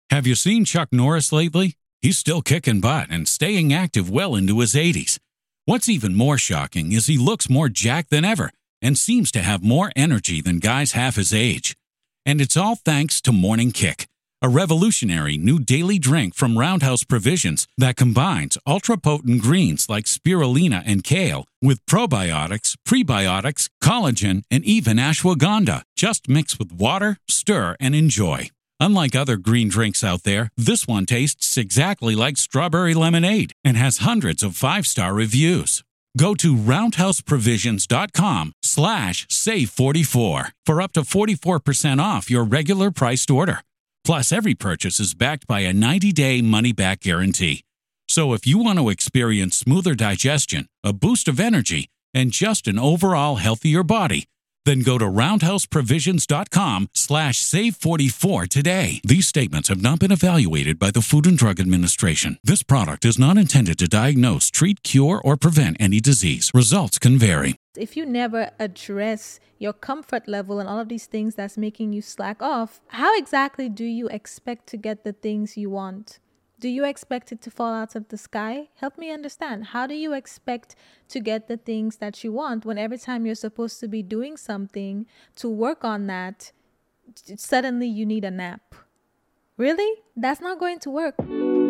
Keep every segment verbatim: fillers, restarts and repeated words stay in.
Have you seen Chuck Norris lately? He's still kicking butt and staying active well into his eighties. What's even more shocking is he looks more jacked than ever and seems to have more energy than guys half his age. And it's all thanks to Morning Kick, a revolutionary new daily drink from Roundhouse Provisions that combines ultra-potent greens like spirulina and kale with probiotics, prebiotics, collagen, and even ashwagandha. Just mix with water, stir, and enjoy. Unlike other green drinks out there, this one tastes exactly like strawberry lemonade and has hundreds of five-star reviews. Go to roundhouseprovisions.com slash save44 for up to forty-four percent off your regular priced order. Plus, every purchase is backed by a ninety-day money-back guarantee. So if you want to experience smoother digestion, a boost of energy, and just an overall healthier body, then go to roundhouseprovisions.com slash save44 today. These statements have not been evaluated by the Food and Drug Administration. This product is not intended to diagnose, treat, cure, or prevent any disease. Results can vary. If you never address your comfort level and all of these things that's making you slack off, how exactly do you expect to get the things you want? Do you expect it to fall out of the sky? Help me understand. How do you expect to get the things that you want when every time you're supposed to be doing something to work on that, suddenly you need a nap? Really? That's not going to work.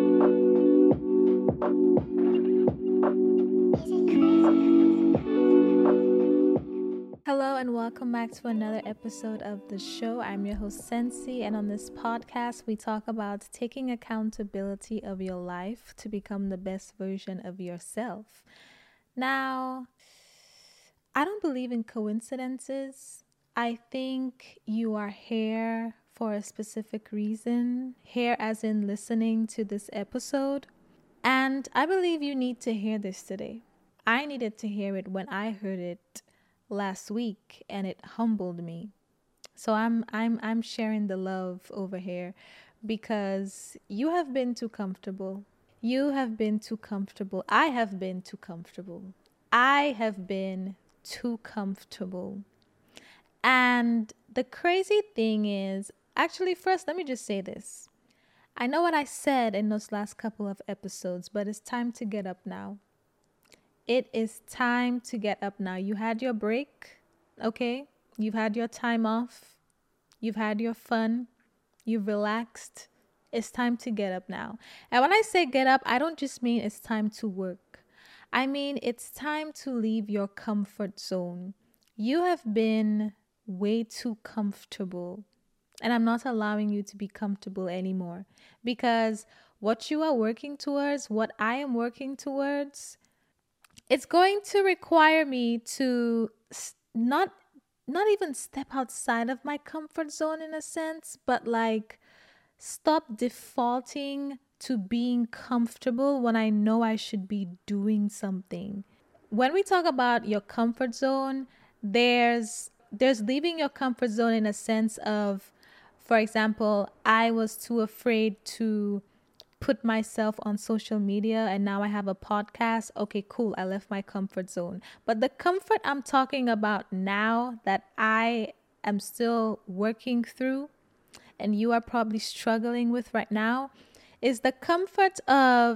Hello and welcome back to another episode of the show. I'm your host Sensi, and on this podcast we talk about taking accountability of your life to become the best version of yourself. Now, I don't believe in coincidences. I think you are here for a specific reason, here as in listening to this episode, and I believe you need to hear this today. I needed to hear it when I heard it last week, and it humbled me. So I'm I'm I'm sharing the love over here because you have been too comfortable. You have been too comfortable. I have been too comfortable. I have been too comfortable. And the crazy thing is, actually, first, let me just say this. I know what I said in those last couple of episodes, but it's time to get up now. It is time to get up now. You had your break, okay? You've had your time off. You've had your fun. You've relaxed. It's time to get up now. And when I say get up, I don't just mean it's time to work. I mean it's time to leave your comfort zone. You have been way too comfortable, and I'm not allowing you to be comfortable anymore, because what you are working towards, what I am working towards, it's going to require me to not not even step outside of my comfort zone in a sense, but like stop defaulting to being comfortable when I know I should be doing something. When we talk about your comfort zone, there's there's leaving your comfort zone in a sense of, for example, I was too afraid to put myself on social media and now I have a podcast. Okay, cool. I left my comfort zone. But the comfort I'm talking about now that I am still working through and you are probably struggling with right now is the comfort of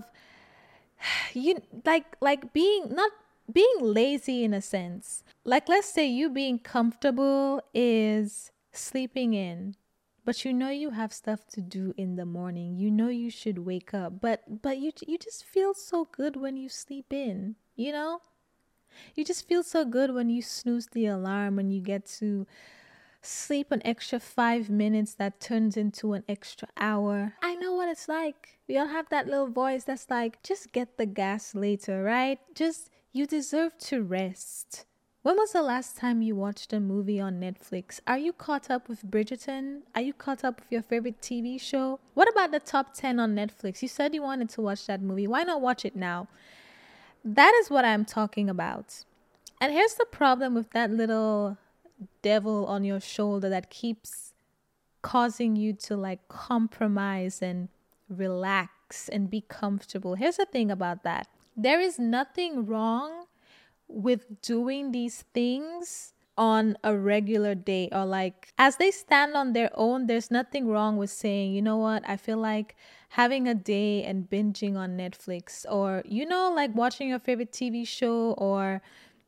you like like being not being lazy in a sense. Like, let's say you being comfortable is sleeping in. But you know you have stuff to do in the morning. You know you should wake up. But but you you just feel so good when you sleep in, you know? You just feel so good when you snooze the alarm, when you get to sleep an extra five minutes that turns into an extra hour. I know what it's like. We all have that little voice that's like, just get the gas later, right? Just, you deserve to rest. When was the last time you watched a movie on Netflix? Are you caught up with Bridgerton? Are you caught up with your favorite T V show? What about the top ten on Netflix? You said you wanted to watch that movie. Why not watch it now? That is what I'm talking about. And here's the problem with that little devil on your shoulder that keeps causing you to like compromise and relax and be comfortable. Here's the thing about that. There is nothing wrong with doing these things on a regular day, or like as they stand on their own. There's nothing wrong with saying, you know what, I feel like having a day and binging on Netflix, or, you know, like watching your favorite T V show, or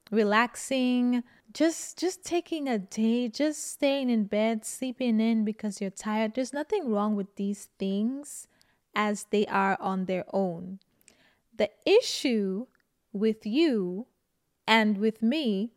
relaxing, just just taking a day, just staying in bed, sleeping in because you're tired. There's nothing wrong with these things as they are on their own. The issue with you and with me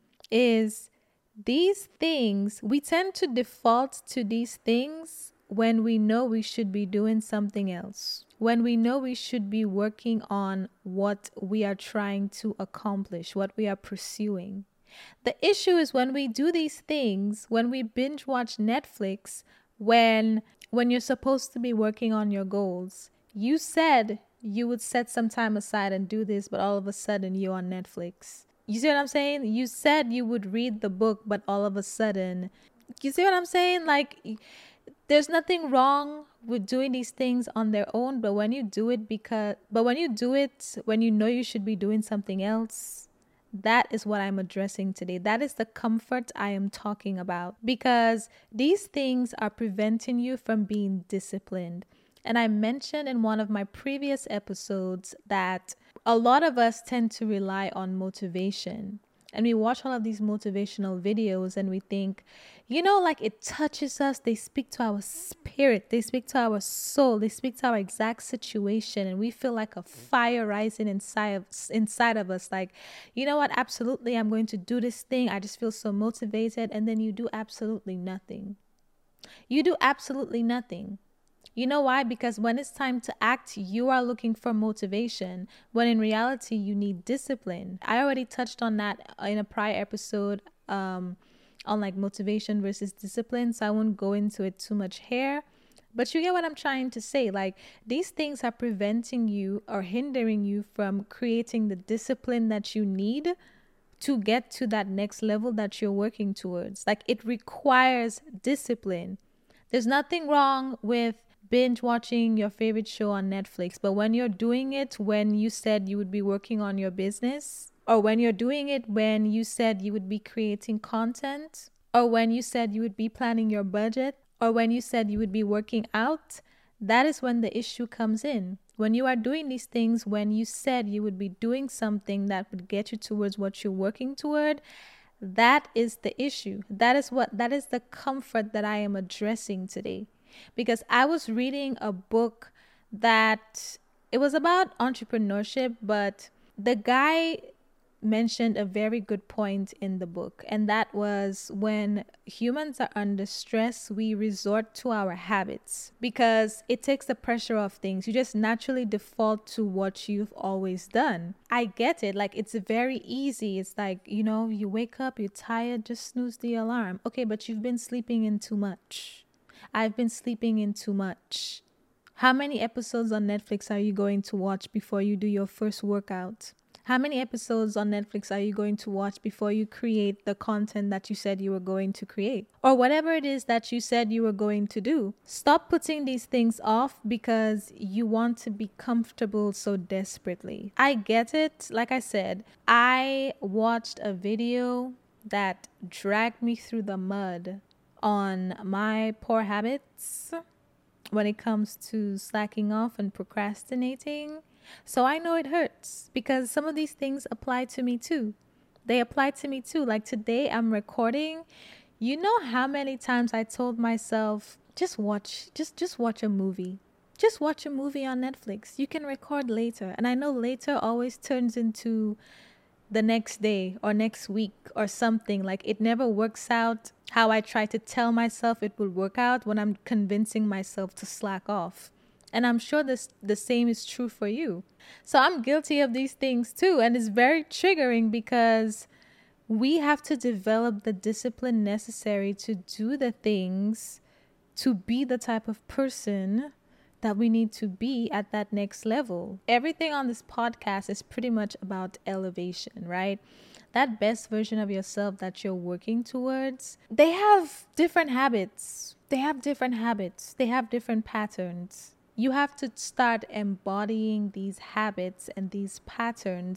is these things, we tend to default to these things when we know we should be doing something else, when we know we should be working on what we are trying to accomplish, what we are pursuing. The issue is when we do these things, when we binge watch Netflix, when when you're supposed to be working on your goals. You said you would set some time aside and do this, but all of a sudden you're on Netflix. You see what I'm saying? You said you would read the book, but all of a sudden, you see what I'm saying? Like, there's nothing wrong with doing these things on their own, but when you do it because, but when you do it, when you know you should be doing something else, that is what I'm addressing today. That is the comfort I am talking about, because these things are preventing you from being disciplined. And I mentioned in one of my previous episodes that a lot of us tend to rely on motivation. And we watch all of these motivational videos and we think, you know, like it touches us. They speak to our spirit. They speak to our soul. They speak to our exact situation. And we feel like a fire rising inside of, inside of us. Like, you know what? Absolutely, I'm going to do this thing. I just feel so motivated. And then you do absolutely nothing. You do absolutely nothing. You know why? Because when it's time to act, you are looking for motivation, when in reality, you need discipline. I already touched on that in a prior episode um, on like motivation versus discipline, so I won't go into it too much here. But you get what I'm trying to say. Like, these things are preventing you or hindering you from creating the discipline that you need to get to that next level that you're working towards. Like, it requires discipline. There's nothing wrong with binge watching your favorite show on Netflix, but when you're doing it when you said you would be working on your business, or when you're doing it when you said you would be creating content, or when you said you would be planning your budget, or when you said you would be working out, that is when the issue comes in. When you are doing these things when you said you would be doing something that would get you towards what you're working toward, that is the issue. That is what that is the comfort that I am addressing today. Because I was reading a book that it was about entrepreneurship, but the guy mentioned a very good point in the book. And that was, when humans are under stress, we resort to our habits because it takes the pressure off things. You just naturally default to what you've always done. I get it. Like, it's very easy. It's like, you know, you wake up, you're tired, just snooze the alarm. Okay, but you've been sleeping in too much. I've been sleeping in too much. How many episodes on Netflix are you going to watch before you do your first workout? How many episodes on Netflix are you going to watch before you create the content that you said you were going to create? Or whatever it is that you said you were going to do. Stop putting these things off because you want to be comfortable so desperately. I get it. Like I said, I watched a video that dragged me through the mud on my poor habits when it comes to slacking off and procrastinating. So I know it hurts because some of these things apply to me too. They apply to me too. Like today I'm recording. You know how many times I told myself, just watch, just just watch a movie. Just watch a movie on Netflix. You can record later. And I know later always turns into the next day or next week or something. Like, it never works out how I try to tell myself it will work out when I'm convincing myself to slack off. And I'm sure this the same is true for you. So I'm guilty of these things too. And it's very triggering because we have to develop the discipline necessary to do the things, to be the type of person that we need to be at that next level. Everything on this podcast is pretty much about elevation, right? That best version of yourself that you're working towards, they have different habits. They have different habits. They have different patterns. You have to start embodying these habits and these patterns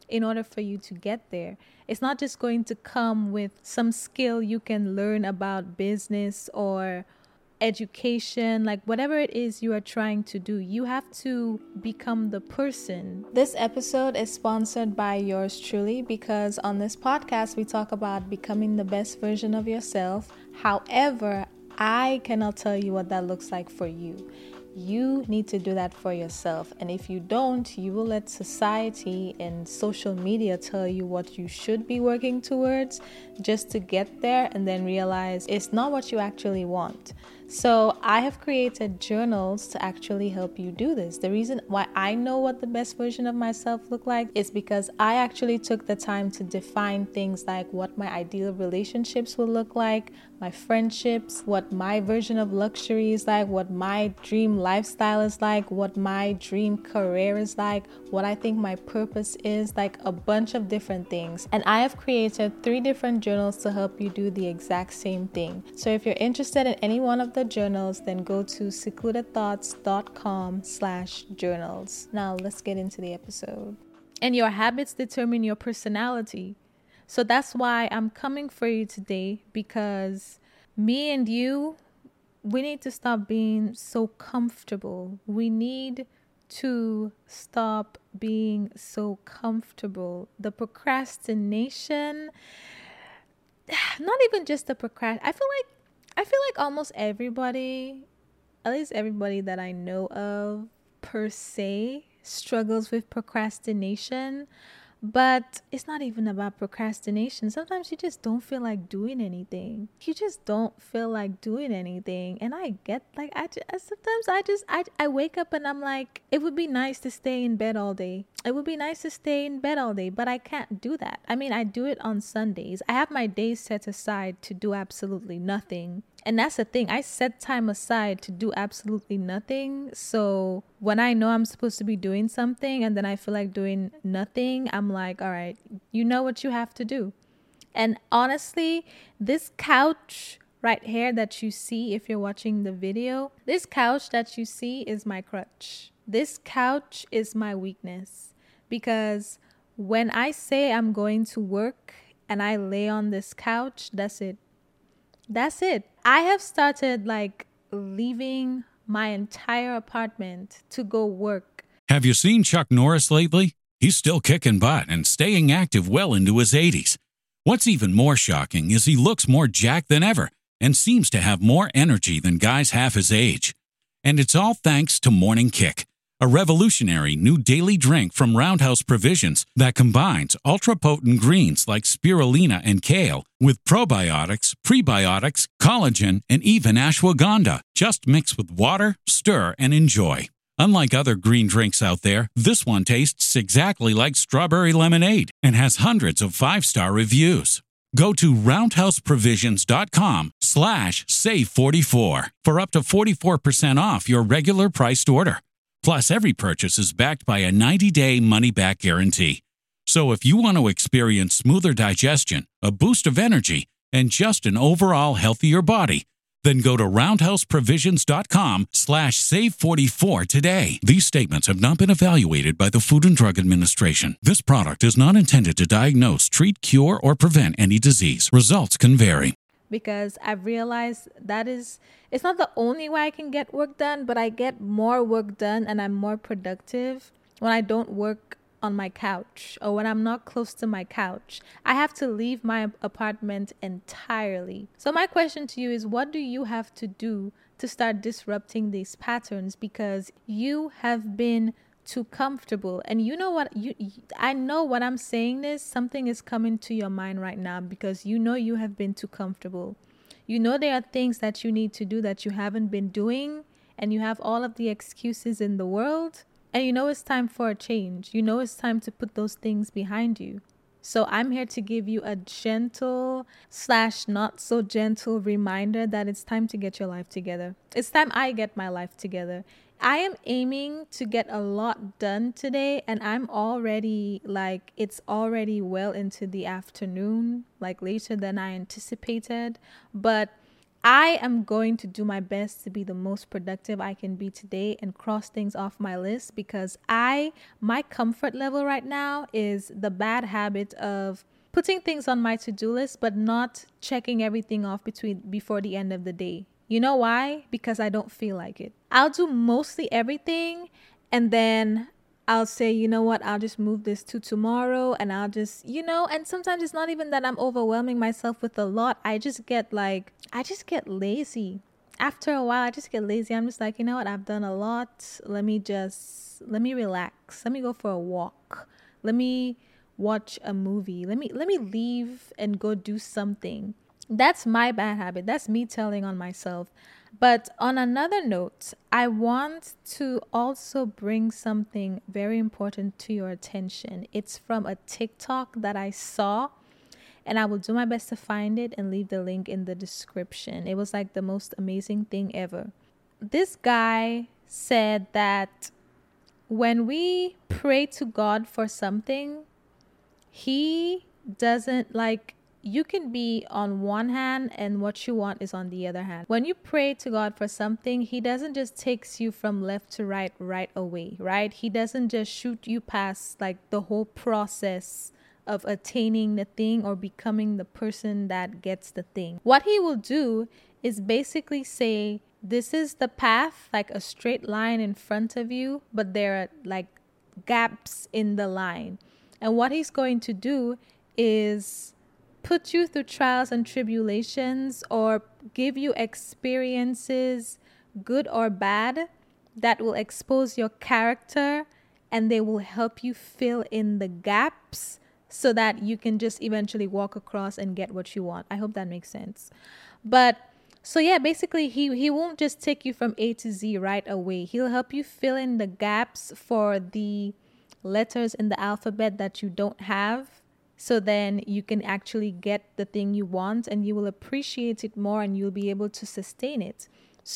in order for you to get there. It's not just going to come with some skill you can learn about business or education, like whatever it is you are trying to do. You have to become the person. This episode is sponsored by yours truly, because on this podcast we talk about becoming the best version of yourself. However, I cannot tell you what that looks like for you. You need to do that for yourself. And if you don't, you will let society and social media tell you what you should be working towards just to get there, and then realize it's not what you actually want. So I have created journals to actually help you do this. The reason why I know what the best version of myself look like is because I actually took the time to define things like what my ideal relationships will look like, my friendships, what my version of luxury is like, what my dream lifestyle is like, what my dream career is like, what I think my purpose is, like a bunch of different things. And I have created three different journals to help you do the exact same thing. So if you're interested in any one of the journals, then go to secluded thoughts dot com slash journals. Now let's get into the episode. And your habits determine your personality. So that's why I'm coming for you today, because me and you, we need to stop being so comfortable. We need to stop being so comfortable. The procrastination, not even just the procrast. I feel like I feel like almost everybody, at least everybody that I know of per se, struggles with procrastination. But it's not even about procrastination. Sometimes you just don't feel like doing anything. You just don't feel like doing anything. And I get like, I just, sometimes I just, I, I wake up and I'm like, it would be nice to stay in bed all day. It would be nice to stay in bed all day, but I can't do that. I mean, I do it on Sundays. I have my days set aside to do absolutely nothing. And that's the thing. I set time aside to do absolutely nothing. So when I know I'm supposed to be doing something and then I feel like doing nothing, I'm like, all right, you know what you have to do. And honestly, this couch right here that you see, if you're watching the video, this couch that you see is my crutch. This couch is my weakness, because when I say I'm going to work and I lay on this couch, that's it. That's it. I have started like leaving my entire apartment to go work. Have you seen Chuck Norris lately? He's still kicking butt and staying active well into his eighties. What's even more shocking is he looks more jacked than ever and seems to have more energy than guys half his age. And it's all thanks to Morning Kick, a revolutionary new daily drink from Roundhouse Provisions that combines ultra-potent greens like spirulina and kale with probiotics, prebiotics, collagen, and even ashwagandha. Just mix with water, stir, and enjoy. Unlike other green drinks out there, this one tastes exactly like strawberry lemonade and has hundreds of five-star reviews. Go to roundhouseprovisions.com slash save44 for up to forty-four percent off your regular priced order. Plus, every purchase is backed by a ninety-day money-back guarantee. So if you want to experience smoother digestion, a boost of energy, and just an overall healthier body, then go to roundhouseprovisions.com slash save44 today. These statements have not been evaluated by the Food and Drug Administration. This product is not intended to diagnose, treat, cure, or prevent any disease. Results can vary. Because I've realized that is, it's not the only way I can get work done, but I get more work done and I'm more productive when I don't work on my couch or when I'm not close to my couch. I have to leave my apartment entirely. So my question to you is, what do you have to do to start disrupting these patterns? Because you have been too comfortable. And you know what, you I know when I'm saying this, something is coming to your mind right now, because you know you have been too comfortable. You know there are things that you need to do that you haven't been doing, and you have all of the excuses in the world, and you know it's time for a change. You know it's time to put those things behind you. So I'm here to give you a gentle slash not so gentle reminder that it's time to get your life together. It's time I get my life together. I am aiming to get a lot done today, and I'm already like, it's already well into the afternoon, like later than I anticipated. But I am going to do my best to be the most productive I can be today and cross things off my list, because I, my comfort level right now is the bad habit of putting things on my to-do list, but not checking everything off between before the end of the day. You know why? Because I don't feel like it. I'll do mostly everything, and then I'll say, you know what, I'll just move this to tomorrow, and I'll just, you know, and sometimes it's not even that I'm overwhelming myself with a lot. I just get like, I just get lazy. After a while, I just get lazy. I'm just like, you know what, I've done a lot. Let me just, let me relax. Let me go for a walk. Let me watch a movie. Let me, let me leave and go do something. That's my bad habit. That's me telling on myself. But on another note, I want to also bring something very important to your attention. It's from a TikTok that I saw, and I will do my best to find it and leave the link in the description. It was like the most amazing thing ever. This guy said that when we pray to God for something, he doesn't like, you can be on one hand and what you want is on the other hand. When you pray to God for something, he doesn't just takes you from left to right right away, right? He doesn't just shoot you past like the whole process of attaining the thing or becoming the person that gets the thing. What he will do is basically say, this is the path, like a straight line in front of you, but there are like gaps in the line. And what he's going to do is put you through trials and tribulations, or give you experiences, good or bad, that will expose your character, and they will help you fill in the gaps so that you can just eventually walk across and get what you want. I hope that makes sense. But so yeah, basically he, he won't just take you from A to Z right away. He'll help you fill in the gaps for the letters in the alphabet that you don't have. So then you can actually get the thing you want, and you will appreciate it more, and you'll be able to sustain it.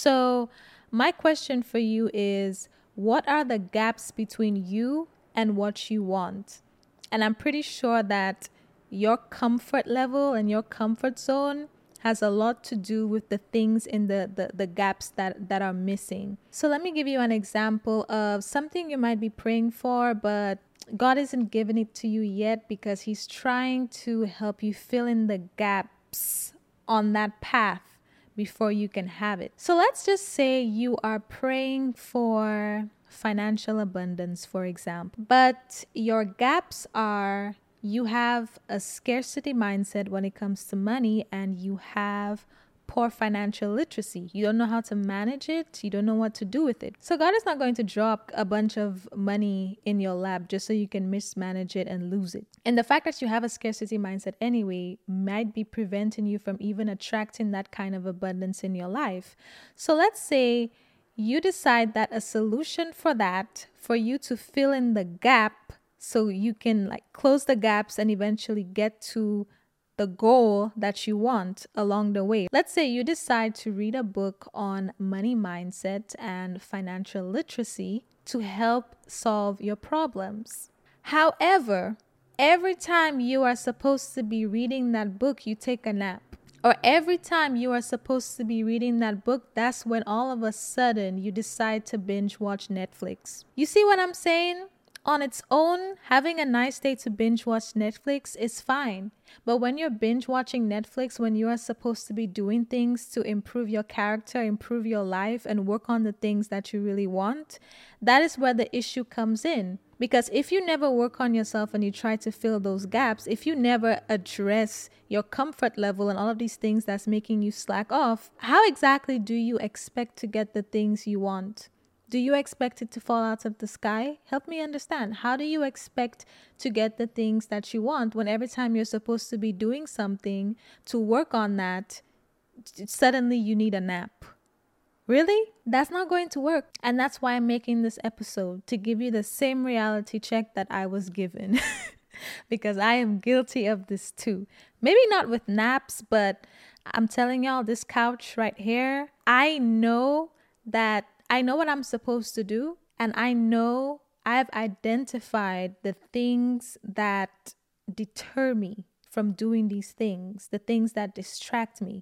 So my question for you is, what are the gaps between you and what you want? And I'm pretty sure that your comfort level and your comfort zone has a lot to do with the things in the, the, the gaps that, that are missing. So let me give you an example of something you might be praying for, but God isn't giving it to you yet because he's trying to help you fill in the gaps on that path before you can have it. So let's just say you are praying for financial abundance, for example, but your gaps are, you have a scarcity mindset when it comes to money, and you have poor financial literacy. You don't know how to manage it. You don't know what to do with it. So God is not going to drop a bunch of money in your lap just so you can mismanage it and lose it. And the fact that you have a scarcity mindset anyway might be preventing you from even attracting that kind of abundance in your life. So let's say you decide that a solution for that, for you to fill in the gap so you can like close the gaps and eventually get to the goal that you want along the way. Let's say you decide to read a book on money mindset and financial literacy to help solve your problems. However, every time you are supposed to be reading that book, you take a nap. Or every time you are supposed to be reading that book, that's when all of a sudden you decide to binge watch Netflix. You see what I'm saying? On its own, having a nice day to binge watch Netflix is fine. But when you're binge watching Netflix, when you are supposed to be doing things to improve your character, improve your life, and work on the things that you really want, that is where the issue comes in. Because if you never work on yourself and you try to fill those gaps, if you never address your comfort level and all of these things that's making you slack off, how exactly do you expect to get the things you want? Do you expect it to fall out of the sky? Help me understand. How do you expect to get the things that you want when every time you're supposed to be doing something to work on that, suddenly you need a nap? Really? That's not going to work. And that's why I'm making this episode, to give you the same reality check that I was given. Because I am guilty of this too. Maybe not with naps, but I'm telling y'all, this couch right here, I know that I know what I'm supposed to do, and I know I've identified the things that deter me from doing these things, the things that distract me.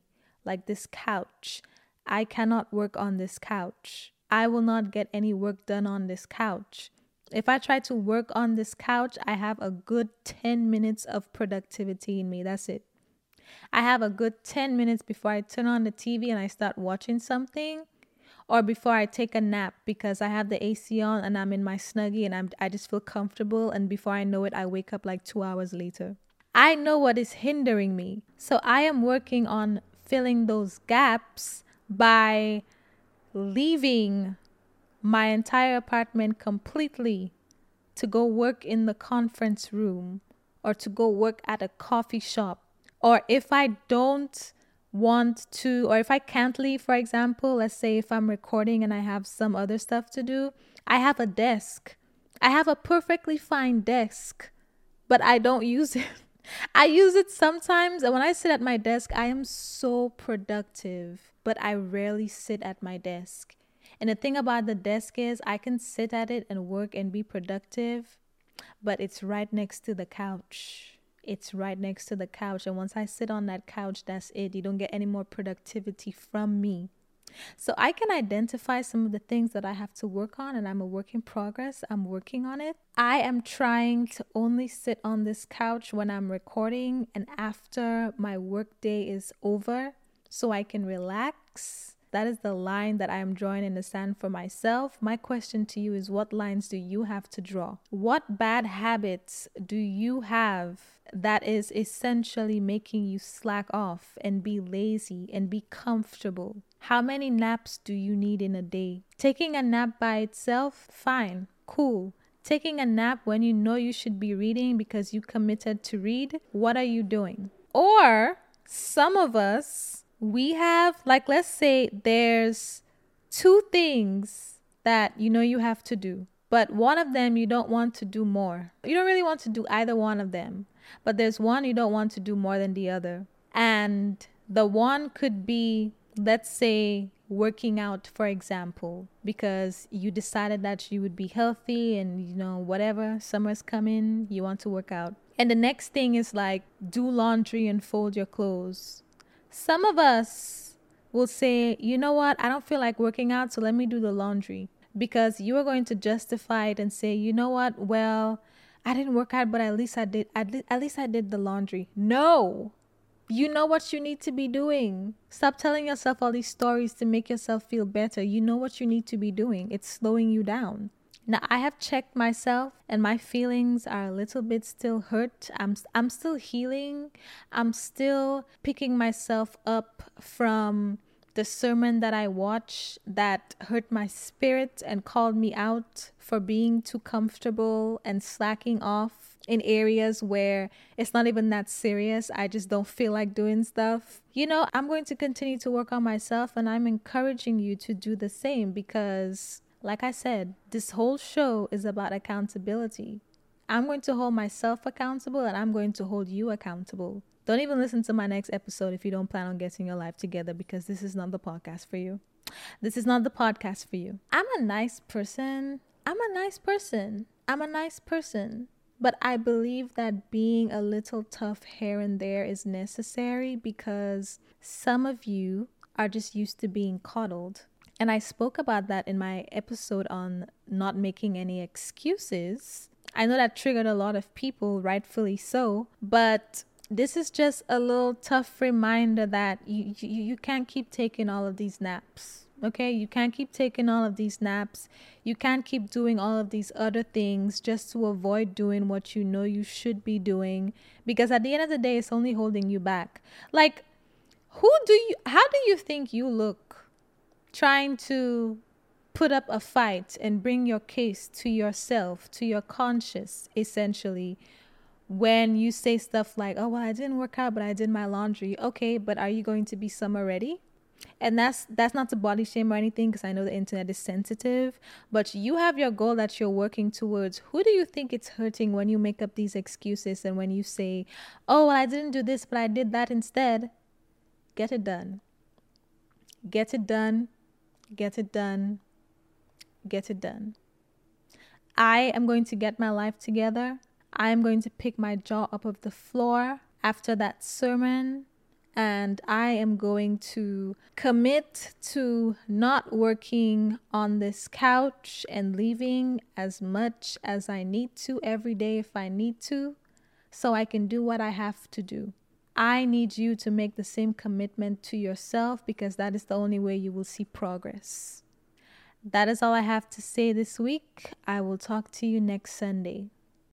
like this couch. I cannot work on this couch. I will not get any work done on this couch. If I try to work on this couch, I have a good ten minutes of productivity in me. That's it. I have a good ten minutes before I turn on the T V and I start watching something, or before I take a nap because I have the A C on and I'm in my Snuggie and I'm, I just feel comfortable. And before I know it, I wake up like two hours later. I know what is hindering me. So I am working on filling those gaps by leaving my entire apartment completely to go work in the conference room or to go work at a coffee shop. Or if I don't want to, or if I can't leave, for example, let's say if I'm recording and I have some other stuff to do, I have a desk. I have a perfectly fine desk, but I don't use it. I use it sometimes, and when I sit at my desk, I am so productive, but I rarely sit at my desk. And the thing about the desk is I can sit at it and work and be productive, but it's right next to the couch. It's right next to the couch. And once I sit on that couch, that's it. You don't get any more productivity from me. So I can identify some of the things that I have to work on, and I'm a work in progress. I'm working on it. I am trying to only sit on this couch when I'm recording and after my work day is over so I can relax. That is the line that I am drawing in the sand for myself. My question to you is, what lines do you have to draw? What bad habits do you have that is essentially making you slack off and be lazy and be comfortable? How many naps do you need in a day? Taking a nap by itself, fine, cool. Taking a nap when you know you should be reading because you committed to read, what are you doing? Or some of us, we have, like, let's say there's two things that you know you have to do, but one of them you don't want to do more. You don't really want to do either one of them, but there's one you don't want to do more than the other. And the one could be, let's say, working out, for example, because you decided that you would be healthy and, you know, whatever, summer's coming, you want to work out. And the next thing is like, do laundry and fold your clothes. Some of us will say, you know what, I don't feel like working out, so let me do the laundry. Because you are going to justify it and say, you know what, well, I didn't work out, but at least I did, at least, at least I did the laundry. No, you know what you need to be doing. Stop telling yourself all these stories to make yourself feel better. You know what you need to be doing. It's slowing you down. Now, I have checked myself and my feelings are a little bit still hurt. I'm I'm still healing. I'm still picking myself up from the sermon that I watched that hurt my spirit and called me out for being too comfortable and slacking off in areas where it's not even that serious. I just don't feel like doing stuff. You know, I'm going to continue to work on myself, and I'm encouraging you to do the same because, like I said, this whole show is about accountability. I'm going to hold myself accountable, and I'm going to hold you accountable. Don't even listen to my next episode if you don't plan on getting your life together, because this is not the podcast for you. This is not the podcast for you. I'm a nice person. I'm a nice person. I'm a nice person. But I believe that being a little tough here and there is necessary because some of you are just used to being coddled. And I spoke about that in my episode on not making any excuses. I know that triggered a lot of people, rightfully so, but this is just a little tough reminder that you, you, you can't keep taking all of these naps. Okay, you can't keep taking all of these naps. You can't keep doing all of these other things just to avoid doing what you know you should be doing, because at the end of the day, it's only holding you back. Like, who do you, how do you think you look trying to put up a fight and bring your case to yourself, to your conscience, essentially, when you say stuff like, oh, well, I didn't work out, but I did my laundry. Okay, but are you going to be summer ready? And that's that's not to body shame or anything, because I know the internet is sensitive, but you have your goal that you're working towards. Who do you think it's hurting when you make up these excuses and when you say, oh, well, I didn't do this, but I did that instead? Get it done. Get it done. Get it done. Get it done. I am going to get my life together. I am going to pick my jaw up off the floor after that sermon, And I am going to commit to not working on this couch and leaving as much as I need to every day if I need to, so I can do what I have to do. I need you to make the same commitment to yourself, because that is the only way you will see progress. That is all I have to say this week. I will talk to you next Sunday.